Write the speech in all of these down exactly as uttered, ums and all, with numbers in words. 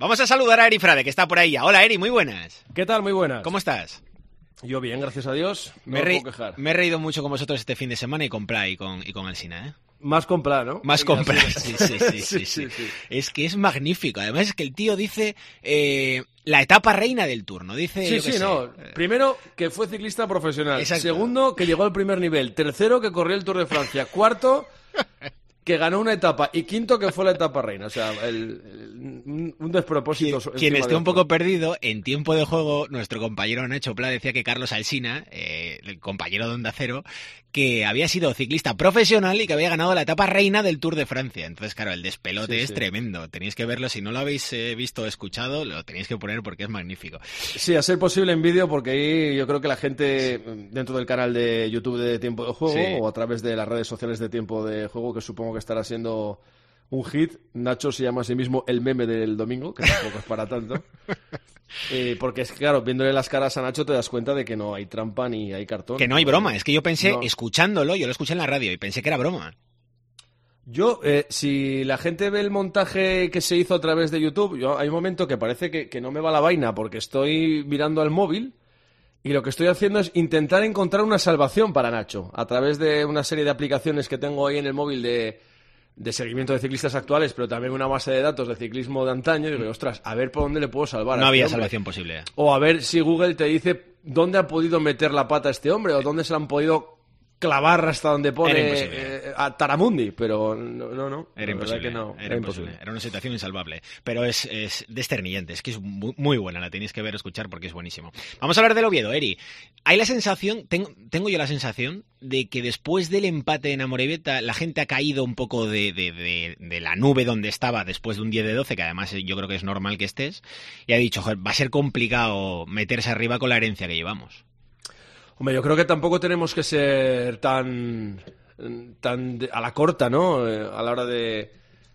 Vamos a saludar a Eri Frade, que está por ahí ya. Hola, Eri, muy buenas. ¿Qué tal? Muy buenas. ¿Cómo estás? Yo bien, gracias a Dios. No me, me re... puedo quejar. Me he reído mucho con vosotros este fin de semana y con Pla y con, y con Alsina, ¿eh? Más comprar, ¿no? Más comprar, sí sí sí, sí, sí, sí, sí. Es que es magnífico. Además es que el tío dice eh, la etapa reina del Tour, ¿no? Dice, sí, yo sí, sé. no. Primero, que fue ciclista profesional. Exacto. Segundo, que llegó al primer nivel. Tercero, que corrió el Tour de Francia. Cuarto, que ganó una etapa. Y quinto, que fue la etapa reina. O sea, el, el, un despropósito. Quien, quien esté un poco perdido, en tiempo de juego, nuestro compañero Nacho Pla decía que Carlos Alsina, eh, el compañero de Onda Cero, que había sido ciclista profesional y que había ganado la etapa reina del Tour de Francia. Entonces, claro, el despelote sí, es sí. tremendo. Tenéis que verlo. Si no lo habéis eh, visto o escuchado, lo tenéis que poner porque es magnífico. Sí, a ser posible en vídeo, porque ahí yo creo que la gente, sí. dentro del canal de YouTube de Tiempo de Juego, sí. o a través de las redes sociales de Tiempo de Juego, que supongo que estará siendo un hit. Nacho se llama a sí mismo el meme del domingo, que tampoco es para tanto. Eh, porque es claro, viéndole las caras a Nacho te das cuenta de que no hay trampa ni hay cartón. Que no hay broma, es que yo pensé, no. escuchándolo, yo lo escuché en la radio y pensé que era broma. Yo, eh, si la gente ve el montaje que se hizo a través de YouTube, yo hay un momento que parece que, que no me va la vaina porque estoy mirando al móvil y lo que estoy haciendo es intentar encontrar una salvación para Nacho a través de una serie de aplicaciones que tengo ahí en el móvil de... de seguimiento de ciclistas actuales, pero también una base de datos de ciclismo de antaño, y digo, ostras, a ver por dónde le puedo salvar no a había este hombre. salvación posible. O a ver si Google te dice dónde ha podido meter la pata este hombre, o dónde se la han podido clavar hasta donde pone eh, a Taramundi, pero no, no, no. Era imposible, que no, era, era imposible. imposible. Era una situación insalvable, pero es, es desternillante, es que es muy, muy buena, la tenéis que ver o escuchar porque es buenísimo. Vamos a hablar del Oviedo, Eri. Hay la sensación, tengo, tengo yo la sensación de que después del empate en Amorebieta la gente ha caído un poco de, de, de, de la nube donde estaba después de un diez de doce, que además yo creo que es normal que estés, y ha dicho, joder, va a ser complicado meterse arriba con la herencia que llevamos. Hombre, yo creo que tampoco tenemos que ser tan, tan de, a la corta, ¿no? Eh, a la hora de,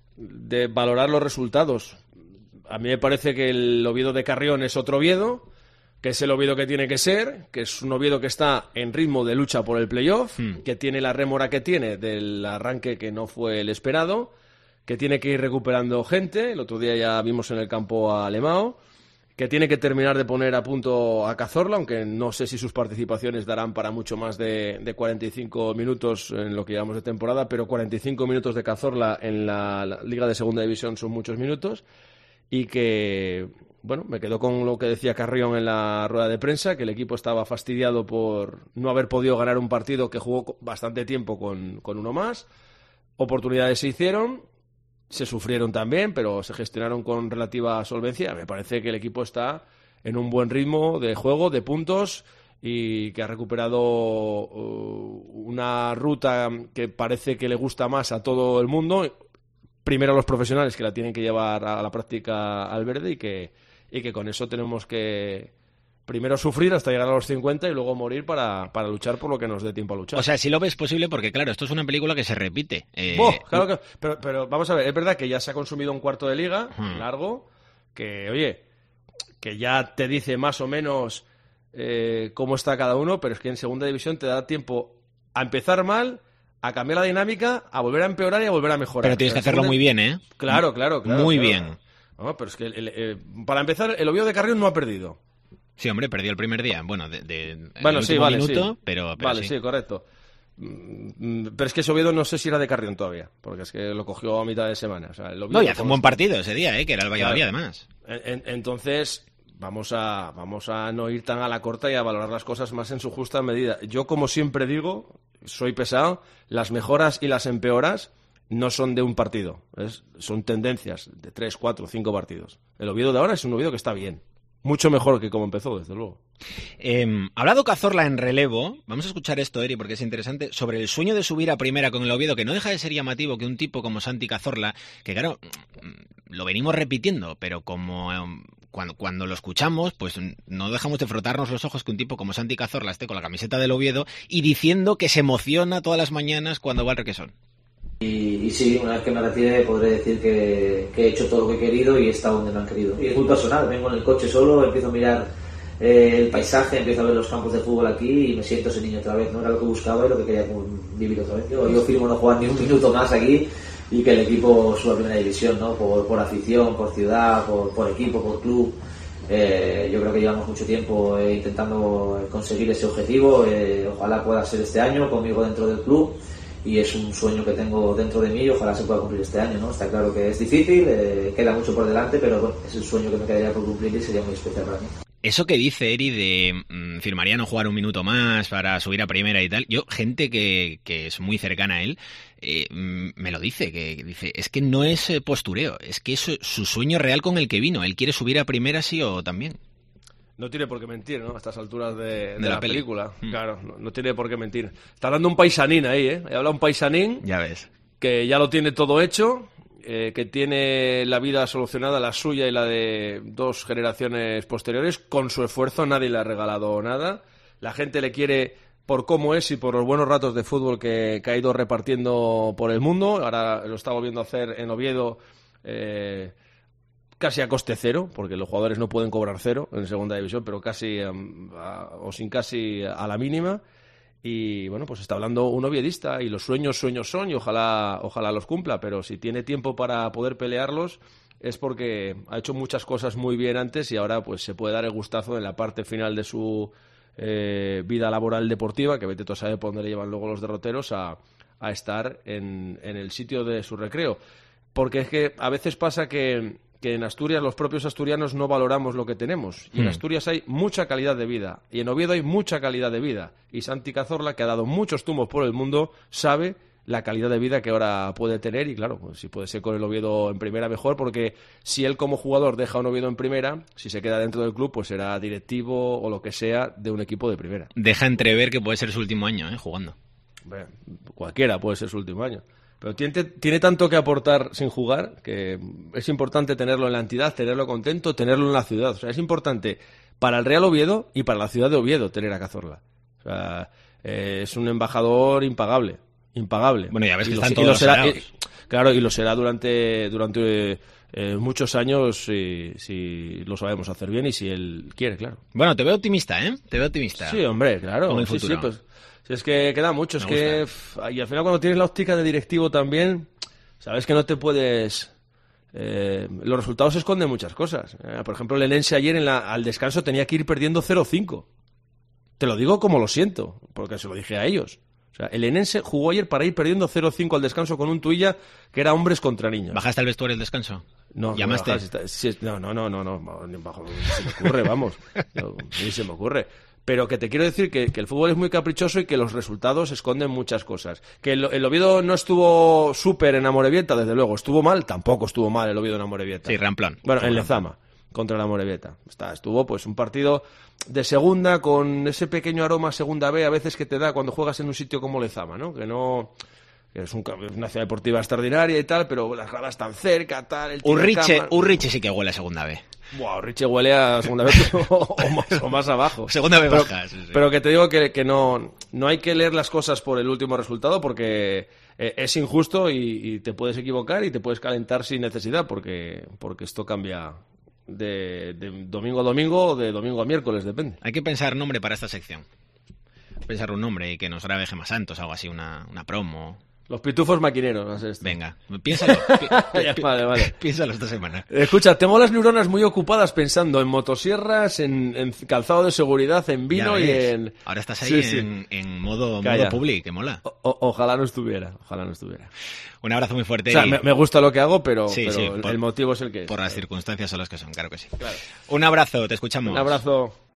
de valorar los resultados. A mí me parece que el Oviedo de Carrión es otro Oviedo, que es el Oviedo que tiene que ser, que es un Oviedo que está en ritmo de lucha por el playoff, hmm. que tiene la rémora que tiene del arranque que no fue el esperado, que tiene que ir recuperando gente. El otro día ya vimos en el campo a Lemao, que tiene que terminar de poner a punto a Cazorla, aunque no sé si sus participaciones darán para mucho más de, de cuarenta y cinco minutos en lo que llevamos de temporada, pero cuarenta y cinco minutos de Cazorla en la, la Liga de Segunda División son muchos minutos, y que, bueno, me quedo con lo que decía Carrión en la rueda de prensa, que el equipo estaba fastidiado por no haber podido ganar un partido que jugó bastante tiempo con, con uno más. Oportunidades se hicieron, se sufrieron también, pero se gestionaron con relativa solvencia. Me parece que el equipo está en un buen ritmo de juego, de puntos, y que ha recuperado uh, una ruta que parece que le gusta más a todo el mundo. Primero a los profesionales, que la tienen que llevar a la práctica al verde, y que, y que con eso tenemos que primero sufrir hasta llegar a los cincuenta y luego morir para, para luchar por lo que nos dé tiempo a luchar. O sea, si lo ves posible, porque claro, esto es una película que se repite. Eh... Oh, claro que, pero, pero vamos a ver, es verdad que ya se ha consumido un cuarto de liga, hmm. largo, que oye, que ya te dice más o menos eh, cómo está cada uno, pero es que en segunda división te da tiempo a empezar mal, a cambiar la dinámica, a volver a empeorar y a volver a mejorar. Pero tienes que hacerlo muy bien, ¿eh? Claro, claro, claro. Muy claro. bien. No, pero es que, el, el, para empezar, el Oviedo de Carrión no ha perdido. Sí, hombre, perdió el primer día. Bueno, de, de bueno, el sí, vale, minuto, sí. pero, pero vale, sí. sí, correcto. Pero es que ese Oviedo no sé si era de Carrión todavía, porque es que lo cogió a mitad de semana. O sea, el no, y hace un buen partido ese día, ¿eh? Que era el Valladolid, claro. además. En, entonces, vamos a, vamos a no ir tan a la corta y a valorar las cosas más en su justa medida. Yo, como siempre digo, soy pesado, las mejoras y las empeoras no son de un partido, es, son tendencias de tres, cuatro, cinco partidos. El Oviedo de ahora es un Oviedo que está bien. Mucho mejor que como empezó, desde luego. Eh, hablado Cazorla en relevo, vamos a escuchar esto, Eri, porque es interesante, sobre el sueño de subir a primera con el Oviedo, que no deja de ser llamativo que un tipo como Santi Cazorla, que claro, lo venimos repitiendo, pero como eh, cuando, cuando lo escuchamos, pues no dejamos de frotarnos los ojos que un tipo como Santi Cazorla esté con la camiseta del Oviedo y diciendo que se emociona todas las mañanas cuando va al Requesón. Y, y sí, una vez que me retire podré decir que, que he hecho todo lo que he querido y he estado donde me han querido. Y es muy personal, vengo en el coche solo, empiezo a mirar eh, el paisaje, empiezo a ver los campos de fútbol aquí y me siento ese niño otra vez, ¿no? Era lo que buscaba y lo que quería vivir otra vez. Yo, yo firmo no jugar ni un minuto más aquí y que el equipo suba a primera división, ¿no? Por, por afición, por ciudad, por, por equipo, por club. Eh, yo creo que llevamos mucho tiempo eh, intentando conseguir ese objetivo. Eh, ojalá pueda ser este año conmigo dentro del club, y es un sueño que tengo dentro de mí y ojalá se pueda cumplir este año, ¿no? Está claro que es difícil, eh, queda mucho por delante, pero bueno, es el sueño que me quedaría por cumplir y sería muy especial para mí. Eso que dice Eri de mmm, firmaría no jugar un minuto más para subir a primera y tal, yo, gente que, que es muy cercana a él, eh, me lo dice, que dice, es que no es postureo, es que es su sueño real con el que vino, él quiere subir a primera sí o también. No tiene por qué mentir, ¿no? A estas alturas de, de, de la, la peli. película. Mm. Claro, no, no tiene por qué mentir. Está hablando un paisanín ahí, ¿eh? He hablado un paisanín Ya ves. que ya lo tiene todo hecho, eh, que tiene la vida solucionada, la suya y la de dos generaciones posteriores. Con su esfuerzo, nadie le ha regalado nada. La gente le quiere por cómo es y por los buenos ratos de fútbol que, que ha ido repartiendo por el mundo. Ahora lo está volviendo a hacer en Oviedo, eh, casi a coste cero, porque los jugadores no pueden cobrar cero en segunda división, pero casi um, a, o sin casi a la mínima. Y bueno, pues está hablando un oviedista, y los sueños, sueños son, y ojalá, ojalá los cumpla, pero si tiene tiempo para poder pelearlos es porque ha hecho muchas cosas muy bien antes y ahora pues se puede dar el gustazo en la parte final de su eh, vida laboral deportiva, que vete tú a saber por dónde le llevan luego los derroteros, a, a estar en, en el sitio de su recreo. Porque es que a veces pasa que que en Asturias los propios asturianos no valoramos lo que tenemos. Y en Asturias hay mucha calidad de vida. Y en Oviedo hay mucha calidad de vida. Y Santi Cazorla, que ha dado muchos tumbos por el mundo, sabe la calidad de vida que ahora puede tener. Y claro, pues si puede ser con el Oviedo en primera, mejor, porque si él como jugador deja un Oviedo en primera, si se queda dentro del club, pues será directivo o lo que sea de un equipo de primera. Deja entrever que puede ser su último año, ¿eh? Jugando. Bueno, cualquiera puede ser su último año. Pero tiene, tiene tanto que aportar sin jugar que es importante tenerlo en la entidad, tenerlo contento, tenerlo en la ciudad. O sea, es importante para el Real Oviedo y para la ciudad de Oviedo tener a Cazorla. O sea, eh, es un embajador impagable, impagable. Bueno, ya ves que y están lo, todos y lo los será, araos. eh, Claro, y lo será durante durante eh, muchos años si, si lo sabemos hacer bien y si él quiere, claro. Bueno, te veo optimista, ¿eh? Te veo optimista. Sí, hombre, claro. Con el sí, futuro. sí, pues, si es que queda mucho, es Me que gusta. f- y al final cuando tienes la óptica de directivo también, sabes que no te puedes eh, los resultados esconden muchas cosas. Eh, por ejemplo, el Ellense ayer en la, al descanso tenía que ir perdiendo cero cinco. Te lo digo como lo siento, porque se lo dije a ellos. O sea, el Ellense jugó ayer para ir perdiendo cero cinco al descanso con un tuilla que era hombres contra niños. ¿Bajaste al vestuario el descanso? No, ¿Llamaste? No, bajas, si está- si- no, no, no, no, no, ni bajo- ni se me ocurre, vamos, no, ni se me ocurre. Pero que te quiero decir que, que el fútbol es muy caprichoso y que los resultados esconden muchas cosas. Que el, el Oviedo no estuvo súper en Amorebieta, desde luego. Estuvo mal, tampoco estuvo mal el Oviedo en Amorebieta. Sí, ramplón. Bueno, Fue en un Lezama, contra la Amorebieta. Está, estuvo pues un partido de segunda con ese pequeño aroma segunda B a veces que te da cuando juegas en un sitio como Lezama, ¿no? Que no... que es, un, es una ciudad deportiva extraordinaria y tal, pero las gradas están cerca, tal... El Urriche, tiracama- Urriche sí que huele a segunda B. Buah, Urriche huele a segunda vez o, o más, o más abajo. Segunda vez pero, baja, sí, sí. pero que te digo que, que no, no hay que leer las cosas por el último resultado porque eh, es injusto y, y te puedes equivocar y te puedes calentar sin necesidad porque, porque esto cambia de, de domingo a domingo o de domingo a miércoles, depende. Hay que pensar nombre para esta sección. Pensar un nombre y que nos grabe Gemma Santos, algo así, una, una promo. Los pitufos maquineros, no sé esto. Venga, piénsalo. pi- Ya, pi- vale, vale. Piénsalo esta semana. Escucha, tengo las neuronas muy ocupadas pensando en motosierras, en, en calzado de seguridad, en vino Ya y ves. en... Ahora estás ahí Sí, sí. en, en modo, Calla. modo public, que mola. O- o- ojalá no estuviera, ojalá no estuviera. Un abrazo muy fuerte. O sea, y me, me gusta lo que hago, pero, Sí, pero sí, el, por- el motivo es el que es. por las circunstancias son las que son, claro que sí. Claro. Un abrazo, te escuchamos. Un abrazo.